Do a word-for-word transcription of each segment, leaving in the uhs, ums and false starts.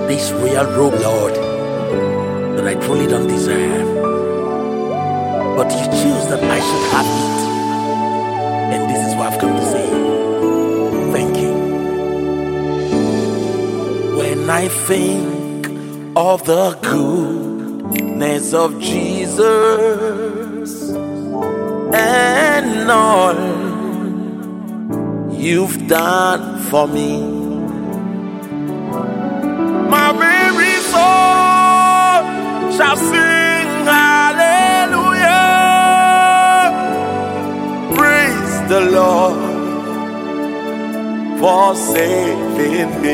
this royal robe, Lord, that I truly don't deserve. But you choose that I should have it. And this is what I've come to say. Thank you. When I think of the goodness of Jesus and all you've done for me, my very soul shall sing hallelujah. Praise the Lord for saving me.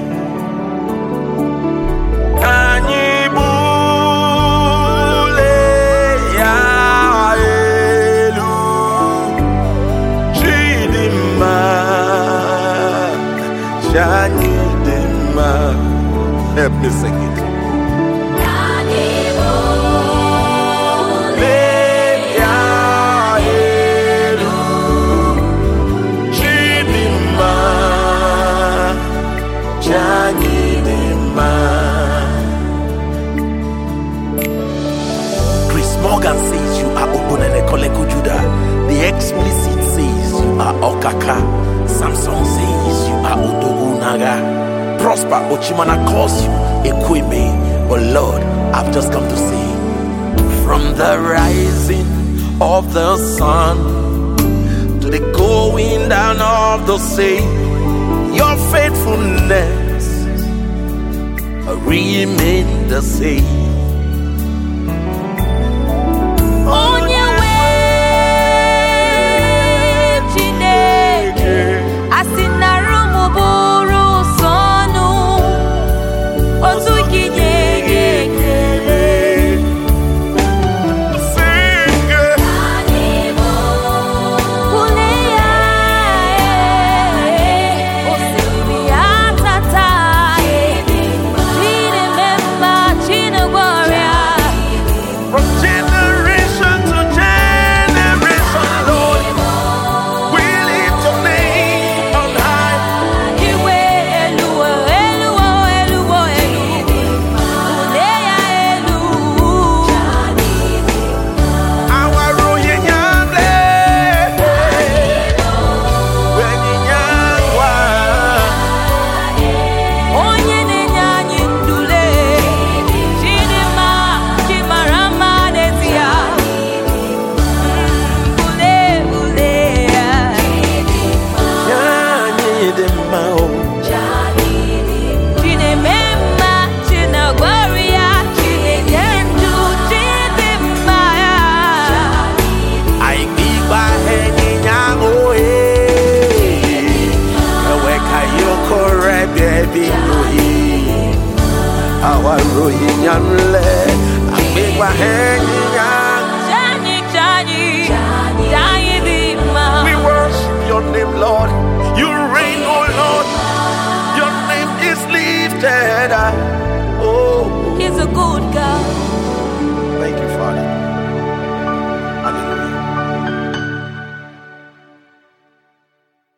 Help me sing it. Chris Morgan says you are Obonenekoleko Judah. The explicit says you are Okaka. Samson says you are Odogunaga. Prosper Ochimana calls you Ekweme. But Lord, I've just come to say, from the rising of the sun to the going down of the same, your faithfulness remain the same. On your way, Chineke, Asinarumuburu Sonu, Ozuki. Our Rohingya land, I make my hand we worship your name, Lord. You reign, oh Lord. Your name is lifted up. Oh, He's a good God.